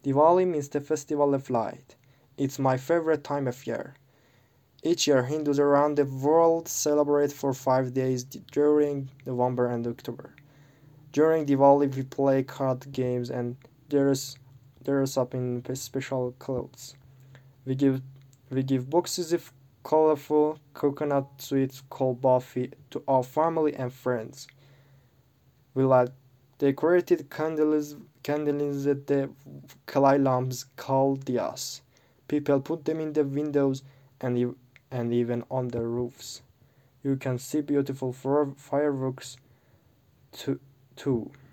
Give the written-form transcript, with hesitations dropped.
Diwali means the festival of light. It's my favorite time of year. Each year, Hindus around the world celebrate for 5 days during November and October. During Diwali, we play card games and dress up in special clothes. We give we give boxes of colorful coconut sweets called Buffy to our family and friends. We light decorated candles at the Kalai lamps called diyas. People put them in the windows and, and even on the roofs. You can see beautiful fireworks too.